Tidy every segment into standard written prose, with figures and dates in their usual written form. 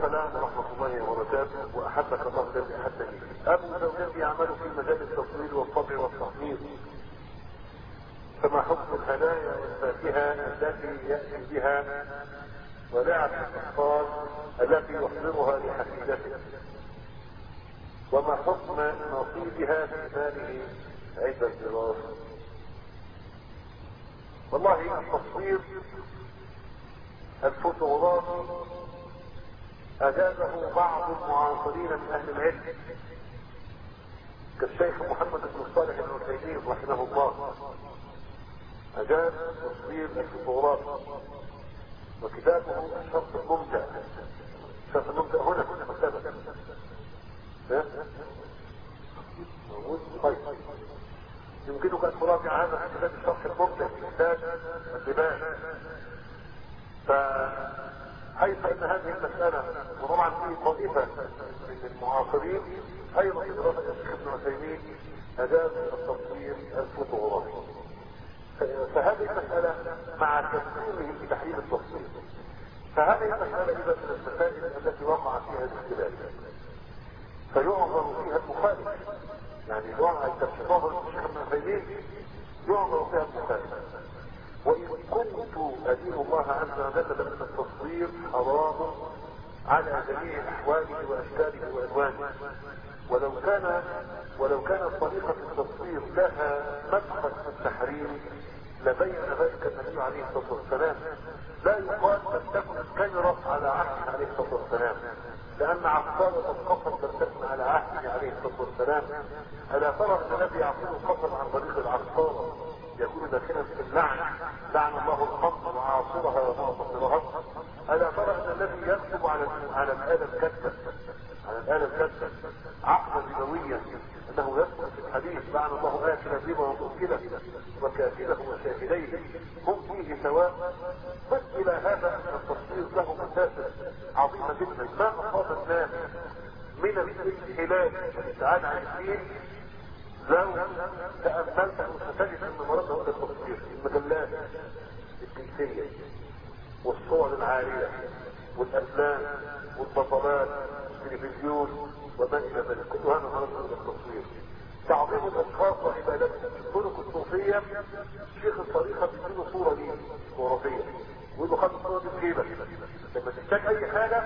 السلام ورحمة الله وبركاته، وأحبك الله الذي أحبني. أبو زوجتي يعمل في مجال التصوير والطبع والتصميم، فما حكم الهدايا والفاكهة التي يأتي بها ولعب الأطفال التي يحضرها لحفيدته، وما حكم نصيبها في ماله عند الدراسة؟ والله التصوير الفوتوغرافي أجازه بعض المعاصرين من أهل العلم كالشيخ محمد بن صالح العثيمين رحمه الله، أجاز تصوير الفوتوغرافي، وكتابه الشرط الممتع. الشرط الممتع هنا في المكتبة موجود. طيب يمكنك أن تراجع هذا في كتاب الشرط الممتع في كتاب اللباس. فحيث ان هذه المسألة وطبعا في طائفة من المعاصرين ايضا في دراسة الشيخ ابن عثيمين اجاز التصوير الفوتوغرافي، فهذه المسألة مع تسليمه في تحليل التصوير، فهذه المسألة اذا من المسائل التي وقع فيها الاختلاف فيعذر فيها المخالف، يعني يعذر تفسيره الشيخ ابن عثيمين يعذر فيها المخالف. وإن كنت أدين الله عز وجل بأن التصوير حرام على جميع أحواله وأشكاله وألوانه، ولو كانت طريقة التصوير لها مدخل في التحريم لبين ذلك النبي عليه الصلاة والسلام. لا يقال لم تكن الكاميرا على عهده عليه الصلاة والسلام، لأن عقارة القصر لم تكن على عهده عليه الصلاة والسلام. ألا ترى أن الذي يعقل القصر عن طريق العقارة يكون داخلا في اللعن، لعن الله الخمر وعاصرها ومعصرها. ألا ترى أن الذي يكتب على الآلة الكذبة عقدا ربويا أنه يذكر في الحديث لعن الله آكل الربا ومؤكله وكاتبه وشاهديه هم فيه سواء. بس إلى هذا أن التصوير له مفاسد عظيمة جدا ما أصاب الناس من الانحلال والابتعاد عن الدين لو تأملت وستجد أن مرض هو التصوير، المجلات الجنسية والصور العارية والأفلام والبطلات والتلفزيون وما إلى ذلك، كل هذا مرض هو التصوير. تعظيم الأشخاص وعبادتهم. الطرق الصوفية شيخ الطريقة بيديله صورة ليه فوتوغرافية ويقول له خد الصورة دي تجيبك لما تحتاج أي حاجة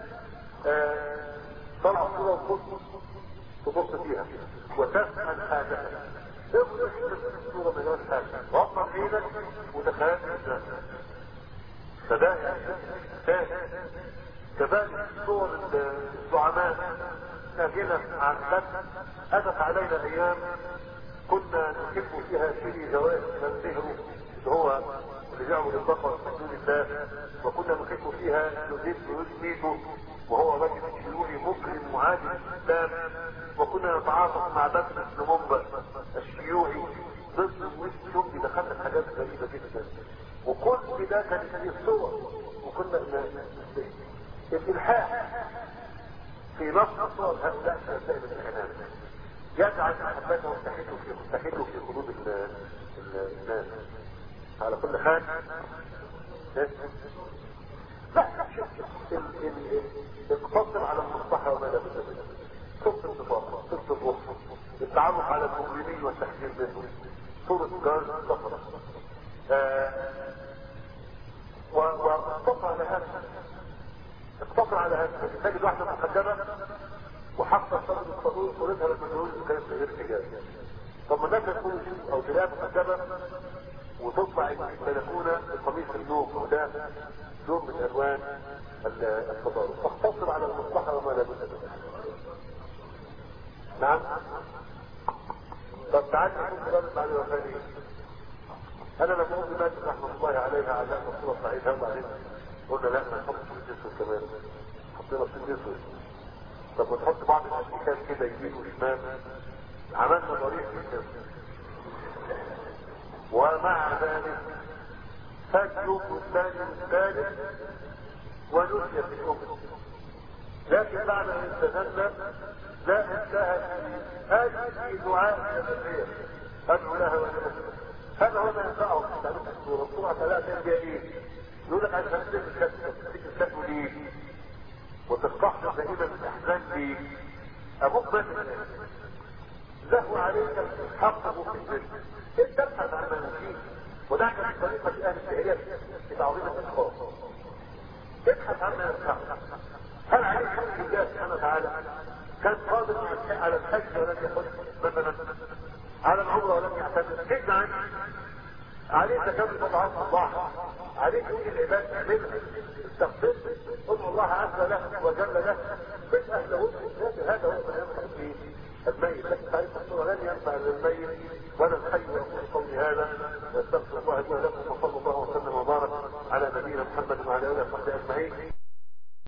طلع صورة تبص فيها وتفهم حاجة افضل الصورة مليون حاجة وقع ايدك وتخيل الإنسان. فده ثاني كذلك صور الزعماء ناجلة عن بس أتت علينا أيام كنا نحب فيها شيء جوائز ننتهره اللي هو اللي بيعمل البقر من دون الله، وكنا نحب فيها نزيد وهو رجل شيوعي مكرم معادي للإسلام، وكنا نتعاطف مع بكر بن منبر الشيوعي ضد الشيوعي. دخلنا في حاجات غريبة جدا وكل ده كان فيه صور، وكنا الإلحاح في نص الصور هؤلاء سائل الإعلام يجعل محبته مستحيله في قلوب الناس. على كل حال لا اقتصر على المصلحة وما لا بد منه. صورة النفاق، صورة الرفض، التعرف على المجرمين والتحذير منهم، صورة جواز السفر، واقتصر على هذا. اقتصر على هذا. تجد واحدة محجبة وحاطة صورة الصدور صورتها للمجهول وكانت غير حجاب. طب ما الناس تكون او تلاقيها محجبة وتطلع البلكونة بقميص النوم وده لون من الوان التضارب. فاقتصر على المصلحة وما لا بد منه. نعم. طب تعالى نقول كلام بعد الوفاني. انا لما اقول بمات رحمة الله عليها على الصورة صحيحة وبعدين قلنا لا ما نحط في الجسر كمان، حطينا في الجسر. طب ونحط بعض الاشكال كده يمين وشمال، عملنا ضريح في الجسر. ومع ذلك فجوا الثاني والثالث ونسي في الأمر، لكن بعد أن استدل لا انتهى هذه دعاء الخير أدعو لها ولنفسها. هذا هو ما ينفعه في تعليم الصورة. الصورة لا تنجى ايه؟ يقول لك عشان تمسك الكتب ليه؟ وتستحضر دائما الاحزان ليه؟ ابوك مات له عليك حقه في الجنة. انت تبحث عن ما فيه، وده كان طريقة اهل الجاهلية في تعظيم الاشخاص. ابحث عن ما ينفعك. هل عليك حق الله سبحانه وتعالى؟ كان قادر على الحج ولم يحج مثلا، على العمره ولم يعتمد، حج عنه. عليك تكبر طبعا الله، عليك تقول العباد تعملها، استغفر، ادعو الله عز له وجل له، مش اهل وجه هذا هو